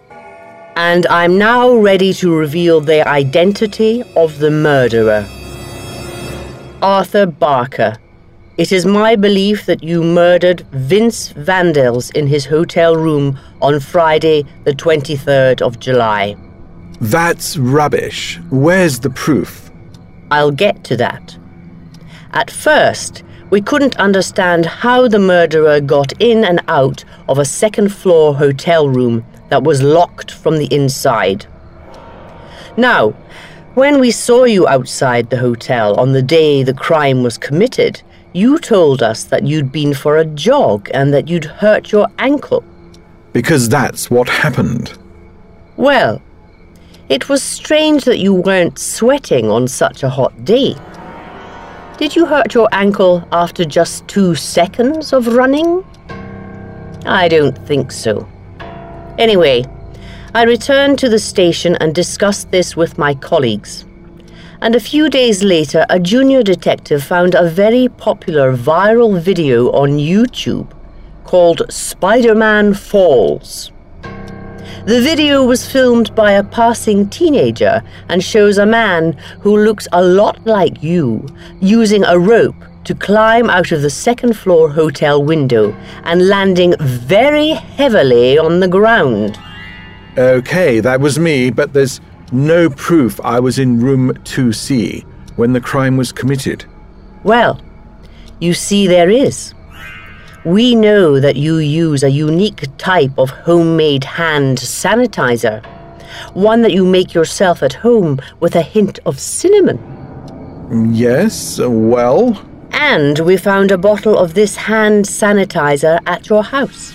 And I'm now ready to reveal the identity of the murderer. Arthur Barker. It is my belief that you murdered Vince Vandals in his hotel room on Friday, the 23rd of July. That's rubbish. Where's the proof? I'll get to that. At first, we couldn't understand how the murderer got in and out of a second-floor hotel room that was locked from the inside. Now, when we saw you outside the hotel on the day the crime was committed, you told us that you'd been for a jog and that you'd hurt your ankle. Because that's what happened. Well, it was strange that you weren't sweating on such a hot day. Did you hurt your ankle after just 2 seconds of running? I don't think so. Anyway, I returned to the station and discussed this with my colleagues. And a few days later, a junior detective found a very popular viral video on YouTube called Spider-Man Falls. The video was filmed by a passing teenager and shows a man who looks a lot like you using a rope to climb out of the second-floor hotel window and landing very heavily on the ground. Okay, that was me, but there's no proof I was in room 2C when the crime was committed. Well, you see there is. We know that you use a unique type of homemade hand sanitizer, one that you make yourself at home with a hint of cinnamon. Yes, well... And we found a bottle of this hand sanitizer at your house.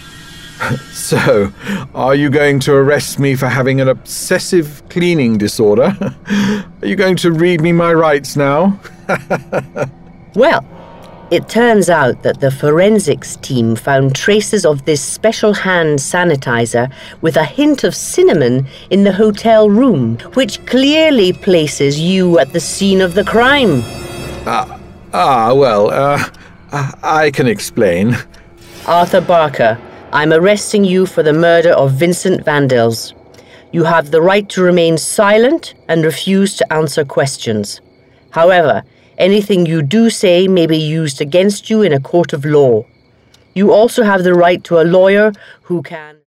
So, are you going to arrest me for having an obsessive cleaning disorder? Are you going to read me my rights now? Well, it turns out that the forensics team found traces of this special hand sanitizer with a hint of cinnamon in the hotel room, which clearly places you at the scene of the crime. I can explain. Arthur Barker, I'm arresting you for the murder of Vincent Vandals. You have the right to remain silent and refuse to answer questions. However, anything you do say may be used against you in a court of law. You also have the right to a lawyer who can...